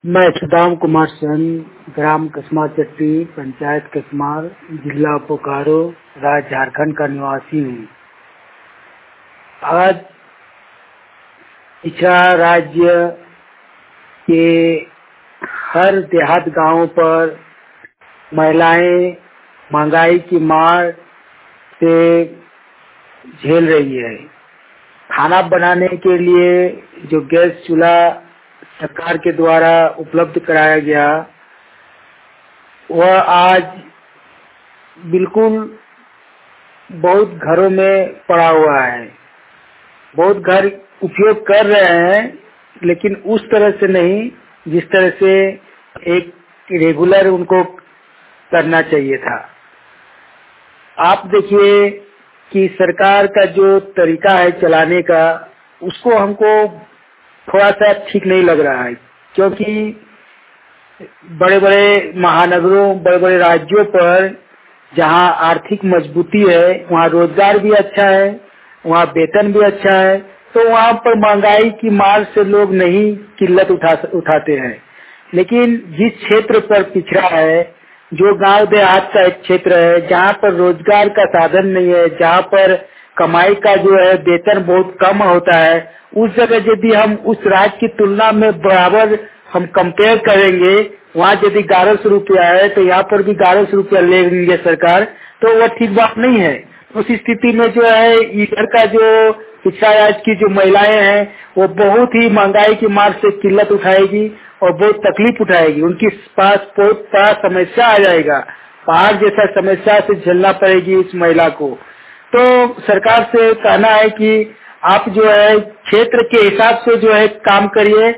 मैं सुदाम कुमार सेन, ग्राम कसमा चट्टी, पंचायत कसमार, जिला बोकारो, राज्य झारखंड का निवासी हूँ। आज पिछड़ा राज्य के हर देहात गांवों पर महिलाएं महंगाई की मार से झेल रही है। खाना बनाने के लिए जो गैस चूल्हा सरकार के द्वारा उपलब्ध कराया गया, वह आज बिल्कुल बहुत घरों में पड़ा हुआ है। बहुत घर उपयोग कर रहे हैं, लेकिन उस तरह से नहीं जिस तरह से एक रेगुलर उनको करना चाहिए था। आप देखिए कि सरकार का जो तरीका है चलाने का, उसको हमको थोड़ा सा ठीक नहीं लग रहा है, क्योंकि बड़े बड़े महानगरों, बड़े बड़े राज्यों पर जहां आर्थिक मजबूती है, वहां रोजगार भी अच्छा है, वहां वेतन भी अच्छा है, तो वहां पर महंगाई की मार से लोग नहीं किल्लत उठाते हैं। लेकिन जिस क्षेत्र पर पिछड़ा है, जो गांव देहात का एक क्षेत्र है, जहां पर रोजगार का साधन नहीं है, जहां पर कमाई का जो है वेतन बहुत कम होता है, उस जगह यदि हम उस राज्य की तुलना में बराबर हम कंपेयर करेंगे, वहाँ यदि 1100 रुपया है तो यहाँ पर भी 1100 रुपया लेंगे सरकार, तो वह ठीक बात नहीं है। उस स्थिति में जो है इधर का जो पिछड़ा राज्य की जो महिलाएं हैं, वो बहुत ही महंगाई की मार से किल्लत उठाएगी और बहुत तकलीफ उठाएगी। उनके पास बहुत बड़ा समस्या आ जाएगा, पहाड़ जैसा समस्या से झेलना पड़ेगी इस महिला को। तो सरकार से कहना है कि आप जो है क्षेत्र के हिसाब से जो है काम करिए।